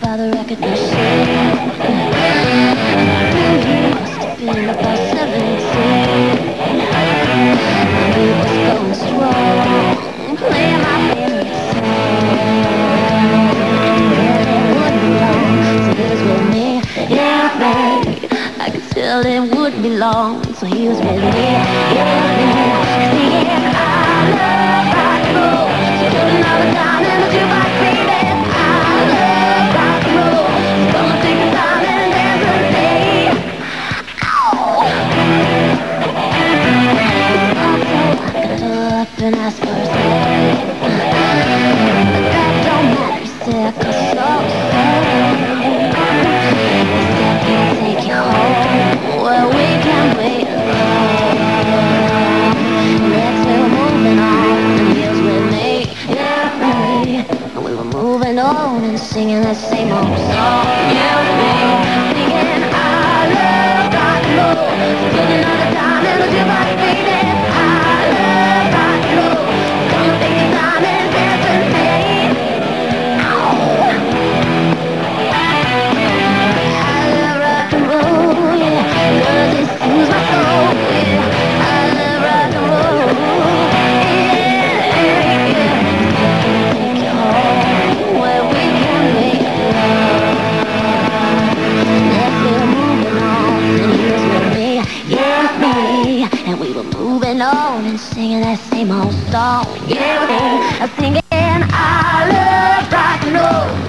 by the record machine. He must have been about 17. He was going strong, playing my favorite song. Yeah, it wouldn't be long till he was with me. Yeah, babe, I could tell it wouldn't be long till he was with me. Yeah, babe, singing I love rock and roll. So put another dime in the jukebox, baby. I love rock and roll. So come on, take your time and dance with me. Up and ask for his hand. But that don't matter, he said, 'cause so sad. He said, can I take you home where we can wait alone? Next we were moving on, and he was with me, yeah, me. And we were moving on and singing that same old song, yeah, me. Singing I love rock and roll. Put another time in the jukebox, baby. I love rock and roll. Come and take your time and dance with me. I love rock and roll, yeah, 'cause it soothes my soul, yeah. I love rock and roll, yeah, yeah, yeah. Take you home where we can make love. Next we were moving on, and he was with me, yeah, me. And we were moving on and singing that same old song, yeah, me. Singing I love rock and roll.